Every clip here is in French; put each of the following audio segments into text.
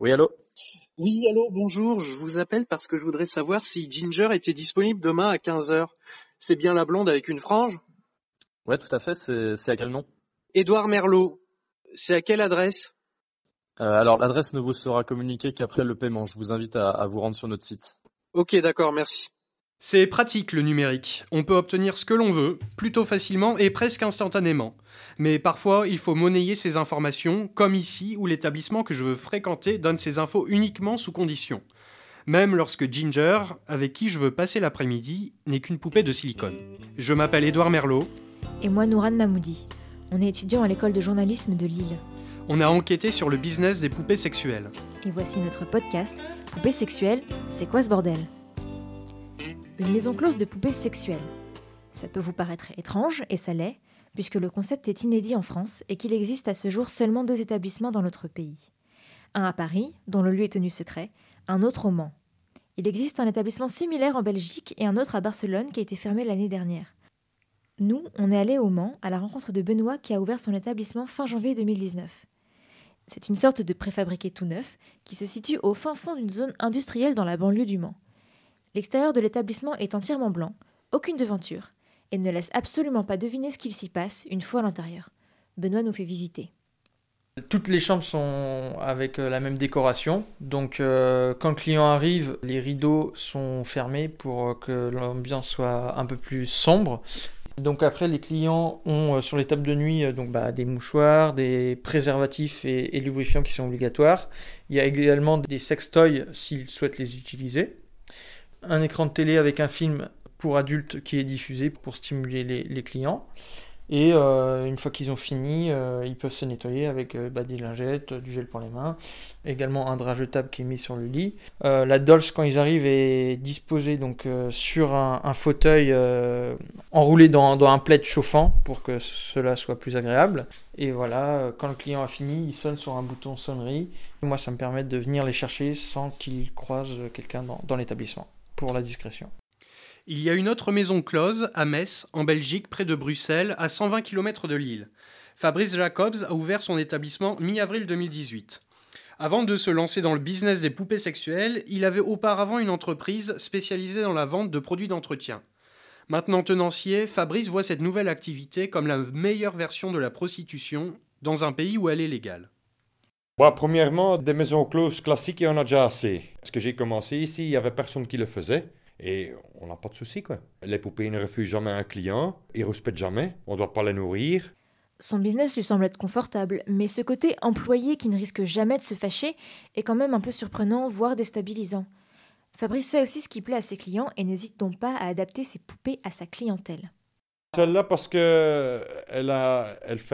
Oui, allô? Oui, allô, bonjour, je vous appelle parce que je voudrais savoir si Ginger était disponible demain à 15 heures. C'est bien la blonde avec une frange? Ouais, tout à fait, c'est à quel nom? Édouard Merlot, c'est à quelle adresse? Alors, l'adresse ne vous sera communiquée qu'après le paiement. Je vous invite à vous rendre sur notre site. Ok, d'accord, merci. C'est pratique le numérique. On peut obtenir ce que l'on veut, plutôt facilement et presque instantanément. Mais parfois, il faut monnayer ces informations, comme ici où l'établissement que je veux fréquenter donne ces infos uniquement sous condition. Même lorsque Ginger, avec qui je veux passer l'après-midi, n'est qu'une poupée de silicone. Je m'appelle Édouard Merlot. Et moi, Nourane Mahmoudi. On est étudiants à l'école de journalisme de Lille. On a enquêté sur le business des poupées sexuelles. Et voici notre podcast Poupées sexuelles, c'est quoi ce bordel? Une maison close de poupées sexuelles. Ça peut vous paraître étrange, et ça l'est, puisque le concept est inédit en France et qu'il existe à ce jour seulement 2 établissements dans notre pays. Un à Paris, dont le lieu est tenu secret, un autre au Mans. Il existe un établissement similaire en Belgique et un autre à Barcelone qui a été fermé l'année dernière. Nous, on est allés au Mans à la rencontre de Benoît qui a ouvert son établissement fin janvier 2019. C'est une sorte de préfabriqué tout neuf qui se situe au fin fond d'une zone industrielle dans la banlieue du Mans. L'extérieur de l'établissement est entièrement blanc, aucune devanture, et ne laisse absolument pas deviner ce qu'il s'y passe une fois à l'intérieur. Benoît nous fait visiter. Toutes les chambres sont avec la même décoration, donc quand le client arrive, les rideaux sont fermés pour que l'ambiance soit un peu plus sombre. Donc après, les clients ont sur les tables de nuit des mouchoirs, des préservatifs et lubrifiants qui sont obligatoires. Il y a également des sextoys s'ils souhaitent les utiliser. Un écran de télé avec un film pour adultes qui est diffusé pour stimuler les clients. Et une fois qu'ils ont fini, ils peuvent se nettoyer avec des lingettes, du gel pour les mains, également un drap jetable qui est mis sur le lit. La Dolce, quand ils arrivent, est disposée sur un fauteuil enroulé dans un plaid chauffant pour que cela soit plus agréable. Et voilà, quand le client a fini, il sonne sur un bouton sonnerie. Moi, ça me permet de venir les chercher sans qu'ils croisent quelqu'un dans l'établissement, pour la discrétion. Il y a une autre maison close, à Metz, en Belgique, près de Bruxelles, à 120 km de Lille. Fabrice Jacobs a ouvert son établissement mi-avril 2018. Avant de se lancer dans le business des poupées sexuelles, il avait auparavant une entreprise spécialisée dans la vente de produits d'entretien. Maintenant tenancier, Fabrice voit cette nouvelle activité comme la meilleure version de la prostitution dans un pays où elle est légale. Premièrement, des maisons closes classiques, il y en a déjà assez. Parce que j'ai commencé ici, il n'y avait personne qui le faisait. Et on n'a pas de souci, quoi. Les poupées ne refusent jamais un client, ils ne respectent jamais, on ne doit pas les nourrir. Son business lui semble être confortable, mais ce côté employé qui ne risque jamais de se fâcher est quand même un peu surprenant, voire déstabilisant. Fabrice sait aussi ce qui plaît à ses clients et n'hésite donc pas à adapter ses poupées à sa clientèle. Celle-là, parce que elle fait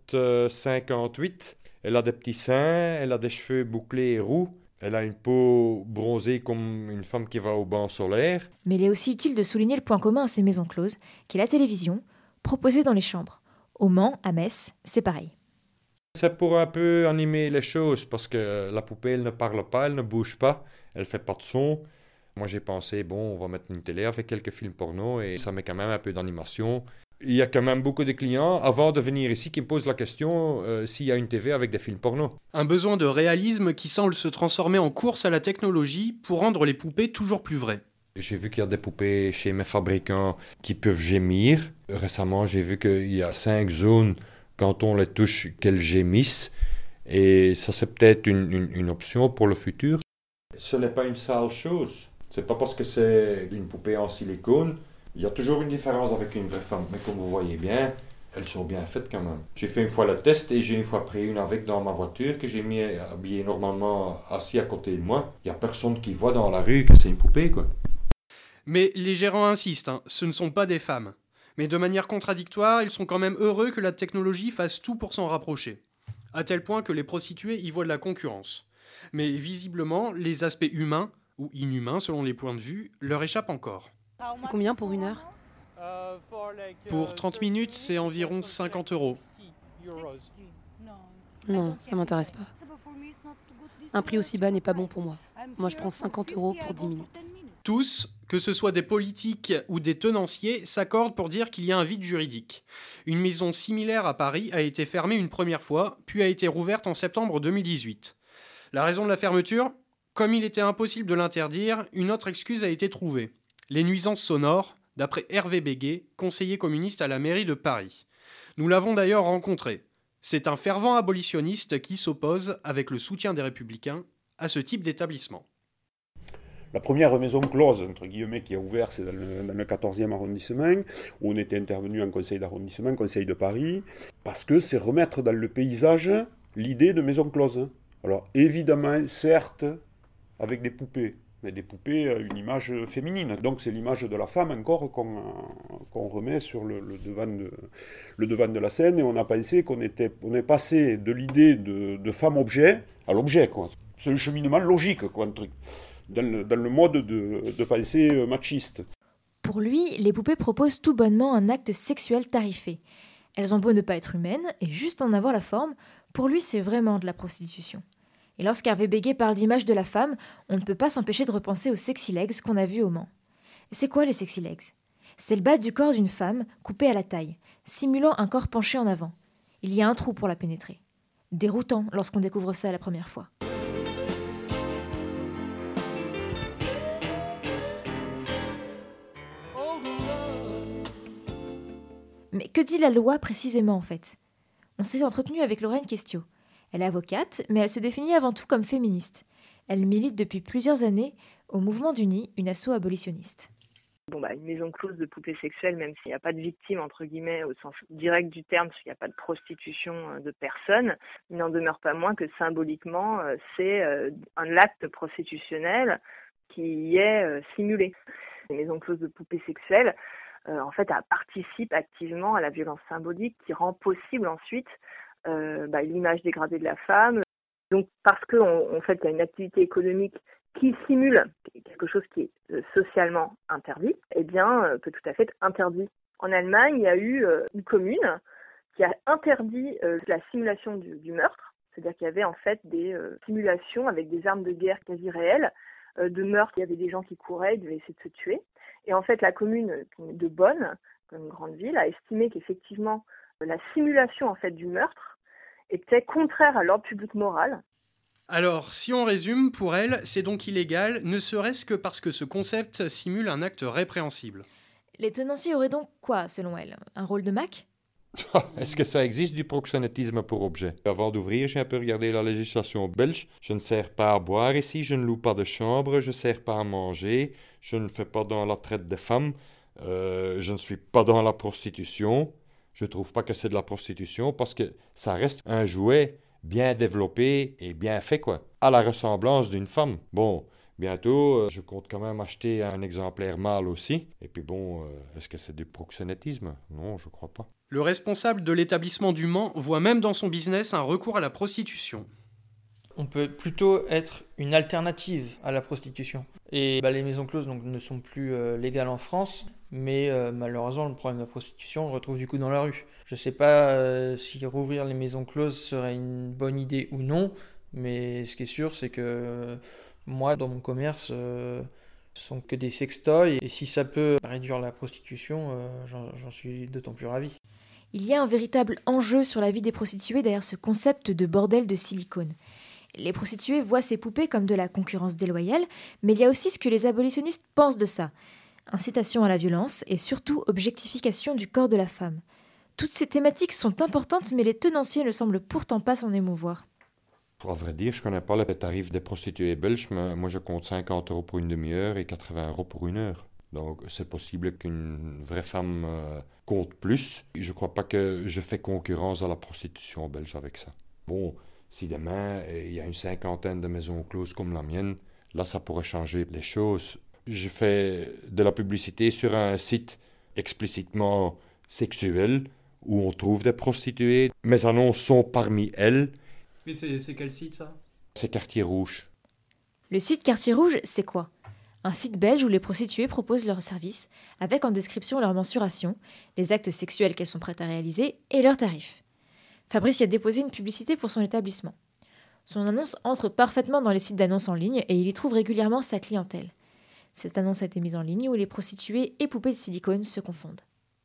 1m58, elle a des petits seins, elle a des cheveux bouclés et roux. Elle a une peau bronzée comme une femme qui va au bain solaire. Mais il est aussi utile de souligner le point commun à ces maisons closes, qui est la télévision, proposée dans les chambres. Au Mans, à Metz, c'est pareil. C'est pour un peu animer les choses, parce que la poupée, elle ne parle pas, elle ne bouge pas, elle fait pas de son. Moi, j'ai pensé, on va mettre une télé avec quelques films porno, et ça met quand même un peu d'animation. Il y a quand même beaucoup de clients, avant de venir ici, qui me posent la question s'il y a une TV avec des films porno. Un besoin de réalisme qui semble se transformer en course à la technologie pour rendre les poupées toujours plus vraies. J'ai vu qu'il y a des poupées chez mes fabricants qui peuvent gémir. Récemment, j'ai vu qu'il y a 5 zones, quand on les touche, qu'elles gémissent. Et ça, c'est peut-être une option pour le futur. Ce n'est pas une sale chose. C'est pas parce que c'est une poupée en silicone. Il y a toujours une différence avec une vraie femme, mais comme vous voyez bien, elles sont bien faites quand même. J'ai fait une fois le test et j'ai une fois pris une avec dans ma voiture que j'ai mis habillée normalement assis à côté de moi. Il n'y a personne qui voit dans la rue que c'est une poupée, quoi. Mais les gérants insistent, ce ne sont pas des femmes. Mais de manière contradictoire, ils sont quand même heureux que la technologie fasse tout pour s'en rapprocher. À tel point que les prostituées y voient de la concurrence. Mais visiblement, les aspects humains, ou inhumains selon les points de vue, leur échappent encore. C'est combien pour 1 heure? Pour 30 minutes, c'est environ 50 €. Non, ça m'intéresse pas. Un prix aussi bas n'est pas bon pour moi. Moi, je prends 50 € pour 10 minutes. Tous, que ce soit des politiques ou des tenanciers, s'accordent pour dire qu'il y a un vide juridique. Une maison similaire à Paris a été fermée une première fois, puis a été rouverte en septembre 2018. La raison de la fermeture ? Comme il était impossible de l'interdire, une autre excuse a été trouvée. Les nuisances sonores, d'après Hervé Béguet, conseiller communiste à la mairie de Paris. Nous l'avons d'ailleurs rencontré. C'est un fervent abolitionniste qui s'oppose, avec le soutien des Républicains, à ce type d'établissement. La première maison close, entre guillemets, qui a ouvert, c'est dans le 14e arrondissement, où on était intervenu en conseil d'arrondissement, conseil de Paris, parce que c'est remettre dans le paysage l'idée de maison close. Alors évidemment, certes, avec des poupées, mais des poupées à une image féminine. Donc c'est l'image de la femme encore qu'on remet sur le devant de la scène, et on a pensé qu'on est passé de l'idée de femme-objet à l'objet, quoi. C'est le cheminement logique, quoi, un truc. Dans le mode de pensée machiste. Pour lui, les poupées proposent tout bonnement un acte sexuel tarifé. Elles ont beau ne pas être humaines et juste en avoir la forme, pour lui c'est vraiment de la prostitution. Et lorsqu'Hervé Béguet parle d'image de la femme, on ne peut pas s'empêcher de repenser aux sexy legs qu'on a vus au Mans. Et c'est quoi les sexy legs ? C'est le bas du corps d'une femme coupé à la taille, simulant un corps penché en avant. Il y a un trou pour la pénétrer. Déroutant lorsqu'on découvre ça la première fois. Mais que dit la loi précisément en fait ? On s'est entretenu avec Lorraine Questiot. Elle est avocate, mais elle se définit avant tout comme féministe. Elle milite depuis plusieurs années au Mouvement d'Uni, une asso abolitionniste. Une maison close de poupées sexuelles, même s'il n'y a pas de victime, entre guillemets, au sens direct du terme, parce qu'il n'y a pas de prostitution de personne, il n'en demeure pas moins que symboliquement, c'est un acte prostitutionnel qui est simulé. Les maisons closes de poupées sexuelles, en fait, elle participe activement à la violence symbolique qui rend possible ensuite l'image dégradée de la femme. Donc, parce qu'en fait, il y a une activité économique qui simule quelque chose qui est socialement interdit, peut tout à fait être interdit. En Allemagne, il y a eu une commune qui a interdit la simulation du meurtre, c'est-à-dire qu'il y avait en fait des simulations avec des armes de guerre quasi réelles de meurtre. Il y avait des gens qui couraient, ils devaient essayer de se tuer. Et en fait, la commune de Bonn, une grande ville, a estimé qu'effectivement, la simulation en fait du meurtre était contraire à l'ordre public moral. Alors, si on résume, pour elle, c'est donc illégal, ne serait-ce que parce que ce concept simule un acte répréhensible. Les tenanciers auraient donc quoi, selon elle ? Un rôle de Mac ? Est-ce que ça existe du proxénétisme pour objet ? Avant d'ouvrir, j'ai un peu regardé la législation belge. Je ne sers pas à boire ici, je ne loue pas de chambre, je ne sers pas à manger, je ne fais pas dans la traite des femmes, je ne suis pas dans la prostitution. Je ne trouve pas que c'est de la prostitution parce que ça reste un jouet bien développé et bien fait, quoi, à la ressemblance d'une femme. Bon, bientôt, je compte quand même acheter un exemplaire mâle aussi. Et puis est-ce que c'est du proxénétisme ? Non, je crois pas. Le responsable de l'établissement du Mans voit même dans son business un recours à la prostitution. On peut plutôt être une alternative à la prostitution. Et les maisons closes ne sont plus légales en France, mais malheureusement, le problème de la prostitution, on le retrouve du coup dans la rue. Je ne sais pas si rouvrir les maisons closes serait une bonne idée ou non, mais ce qui est sûr, c'est que moi, dans mon commerce, ce sont que des sextoys, et si ça peut réduire la prostitution, j'en suis d'autant plus ravi. Il y a un véritable enjeu sur la vie des prostituées derrière ce concept de bordel de silicone. Les prostituées voient ces poupées comme de la concurrence déloyale, mais il y a aussi ce que les abolitionnistes pensent de ça. Incitation à la violence et surtout objectification du corps de la femme. Toutes ces thématiques sont importantes, mais les tenanciers ne semblent pourtant pas s'en émouvoir. À vrai dire, je ne connais pas les tarifs des prostituées belges, mais moi je compte 50 € pour une demi-heure et 80 € pour une heure. Donc c'est possible qu'une vraie femme compte plus. Je ne crois pas que je fais concurrence à la prostitution belge avec ça. Bon, si demain il y a une cinquantaine de maisons closes comme la mienne, là ça pourrait changer les choses. Je fais de la publicité sur un site explicitement sexuel où on trouve des prostituées. Mes annonces sont parmi elles. Mais c'est quel site ça ? C'est Quartier Rouge. Le site Quartier Rouge, c'est quoi ? Un site belge où les prostituées proposent leurs services, avec en description leur mensuration, les actes sexuels qu'elles sont prêtes à réaliser et leurs tarifs. Fabrice y a déposé une publicité pour son établissement. Son annonce entre parfaitement dans les sites d'annonces en ligne et il y trouve régulièrement sa clientèle. Cette annonce a été mise en ligne où les prostituées et poupées de silicone se confondent.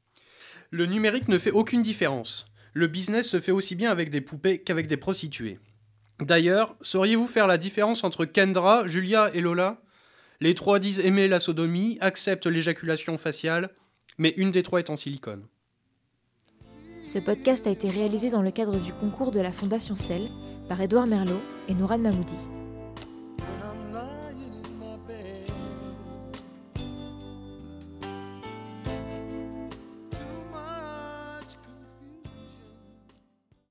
Le numérique ne fait aucune différence. Le business se fait aussi bien avec des poupées qu'avec des prostituées. D'ailleurs, sauriez-vous faire la différence entre Kendra, Julia et Lola ? Les 3 disent aimer la sodomie, acceptent l'éjaculation faciale, mais une des 3 est en silicone. Ce podcast a été réalisé dans le cadre du concours de la Fondation CEL par Édouard Merlot et Nourad Mahmoudi.